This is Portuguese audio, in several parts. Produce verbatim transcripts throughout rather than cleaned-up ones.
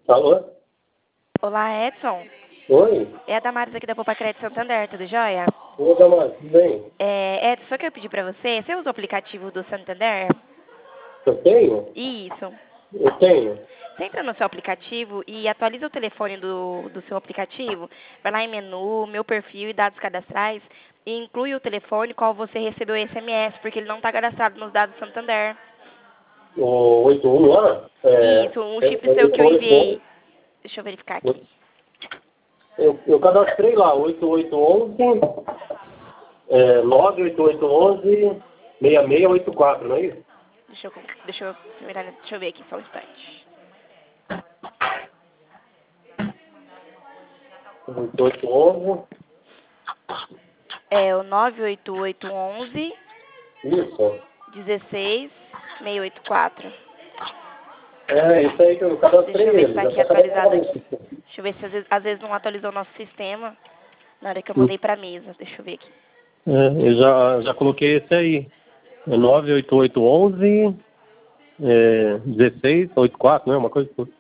Alô? Olá, Edson. Oi? É a Damares aqui da Poupa Crédito Santander, tudo jóia? Oi, Damares, tudo bem? É, Edson, só que eu pedi pra você, você usa o aplicativo do Santander? Eu tenho? Isso. Eu tenho. Você entra no seu aplicativo e atualiza o telefone do, do seu aplicativo, vai lá em menu, meu perfil e dados cadastrais, e inclui o telefone qual você recebeu o S M S, porque ele não está cadastrado nos dados do Santander. O oitenta e um lá? É, Isso, um é, chip é, seu eu, que eu enviei. Deixa eu verificar aqui. eu, eu cadastrei lá, oito oito um um, é, nove oito oito um um, seis seis oito quatro, não é isso? Deixa eu, deixa eu, deixa eu ver aqui só um instante. oito oito um um. É o nove oito oito um um, Isso. dezesseis, seiscentos e oitenta e quatro. É, isso aí que eu cadastrei Deixa eu ver se ele. está Já aqui tá atualizado cadastrado. aqui. Deixa eu ver se às vezes, às vezes não atualizou o nosso sistema na hora que eu Hum. mandei para a mesa. Deixa eu ver aqui. É, eu já, já coloquei esse aí. É nove oito oito um um, é, dezesseis oitenta e quatro, né? Uma coisa assim.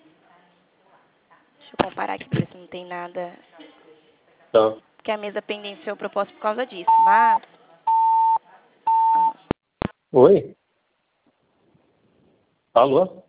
Deixa eu comparar aqui para ver se não tem nada. Tá. Porque a mesa pendenciou o propósito por causa disso. Mas. Oi? Alô?